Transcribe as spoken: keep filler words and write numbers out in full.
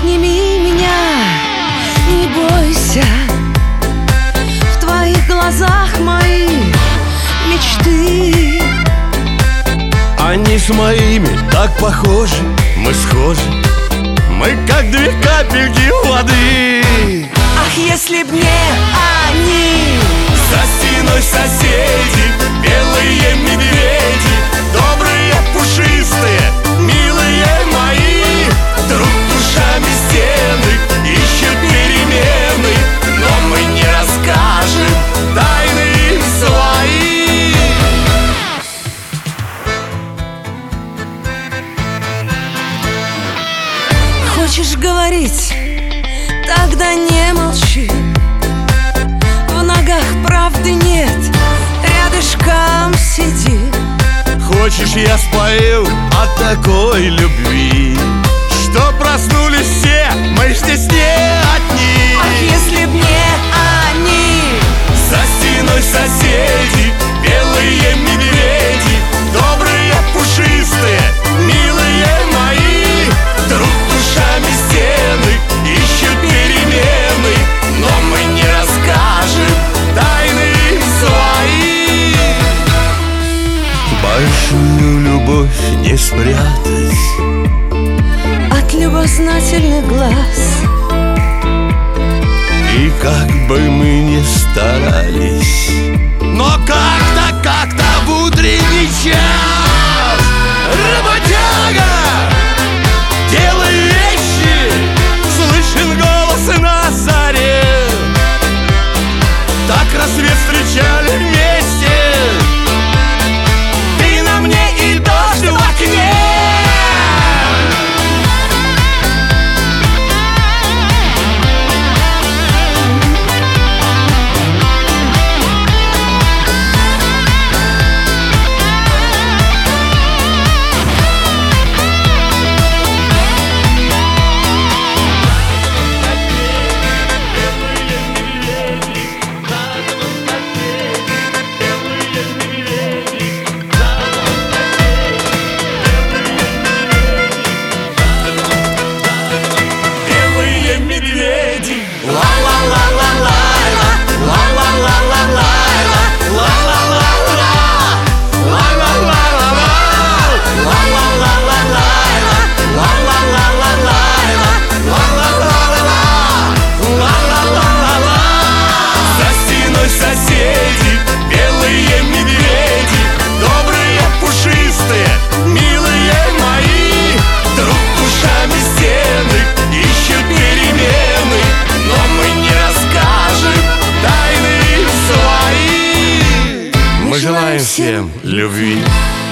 обними меня, не бойся. В твоих глазах мои мечты. Они с моими так похожи, мы схожи, мы как две капельки воды. Ах, если б не они! За стеной соседи, белые медведи, добрые, пушистые, милые мои. Друг душами стены ищут перемены, но мы не расскажем тайны им свои. Хочешь говорить? Тогда не молчи. В ногах правды нет, рядышком сиди. Хочешь, я спою о такой любви, что проснулись все, мы здесь не одни. Ах, если б не они! За стеной соседи, белые медведи, добрые, пушистые, милые мои. Друг душами стены ищут перемены, но мы не расскажем тайны им свои. Большую любовь не спрятать От любознательных глаз. И как бы мы ни старались, но как-то, как-то в утренний час работяга, делай вещи, слышен голос на заре. Так рассвет встречали вместе, ты на мне и дождь в окне. Мы желаем всем любви.